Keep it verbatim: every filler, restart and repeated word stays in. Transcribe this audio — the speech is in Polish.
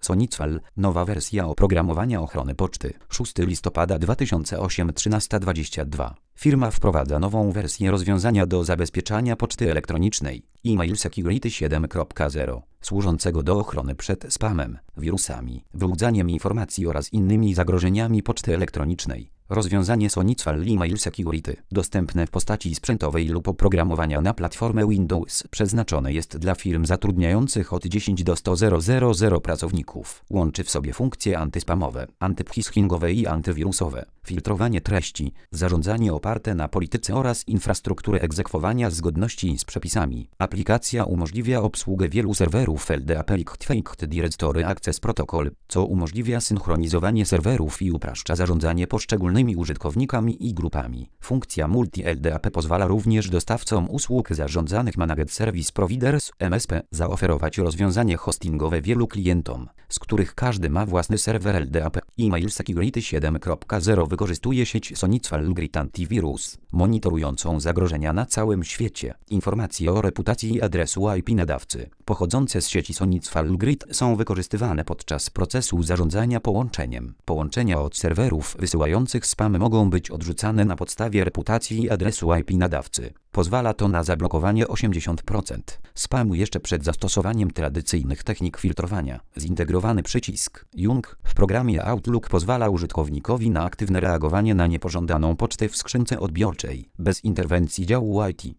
Sonicwal, nowa wersja oprogramowania ochrony poczty. szóstego listopada dwa tysiące ósmego, trzynaста dwadzieścia dwa. Firma wprowadza nową wersję rozwiązania do zabezpieczania poczty elektronicznej e-mail security siedem kropka zero, służącego do ochrony przed spamem, wirusami, wyłudzaniem informacji oraz innymi zagrożeniami poczty elektronicznej. Rozwiązanie Sonicwal e-mail security, dostępne w postaci sprzętowej lub oprogramowania na platformę Windows, przeznaczone jest dla firm zatrudniających od dziesięć do stu tysięcy pracowników. Łączy w sobie funkcje antyspamowe, antyphishingowe i antywirusowe, filtrowanie treści, zarządzanie oparte na polityce oraz infrastrukturę egzekwowania zgodności z przepisami. Aplikacja umożliwia obsługę wielu serwerów L D A P Liquid Directory Access Protocol, co umożliwia synchronizowanie serwerów i upraszcza zarządzanie poszczególnymi użytkownikami i grupami. Funkcja Multi-L D A P pozwala również dostawcom usług zarządzanych Managed Service Providers M S P zaoferować rozwiązanie hostingowe wielu klientom, z których każdy ma własny serwer L D A P. E-mail Security siedem kropka zero wykorzystuje sieć Sonicwal Grid Antivirus, monitorującą zagrożenia na całym świecie. Informacje o reputacji i adresu I P nadawcy pochodzące z sieci Sonicwal Grid są wykorzystywane podczas procesu zarządzania połączeniem. Połączenia od serwerów wysyłających spam mogą być odrzucane na podstawie reputacji i adresu I P nadawcy. Pozwala to na zablokowanie osiemdziesiąt procent spamu jeszcze przed zastosowaniem tradycyjnych technik filtrowania. Zintegrowany przycisk Jung w programie Outlook pozwala użytkownikowi na aktywne reagowanie na niepożądaną pocztę w skrzynce odbiorczej, bez interwencji działu I T.